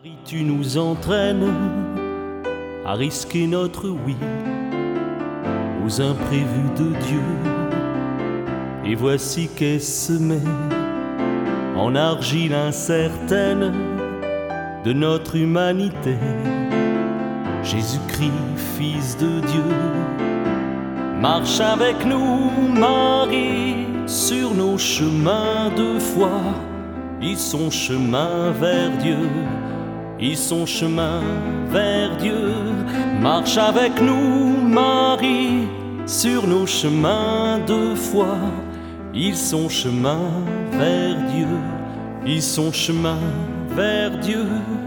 Marie, tu nous entraînes à risquer notre oui aux imprévus de Dieu. Et voici qu'est semée en argile incertaine de notre humanité Jésus-Christ, Fils de Dieu. Marche avec nous, Marie, sur nos chemins de foi. Ils sont chemin vers Dieu, ils sont chemin vers Dieu. Marche avec nous, Marie, sur nos chemins de foi. Ils sont chemin vers Dieu, ils sont chemin vers Dieu.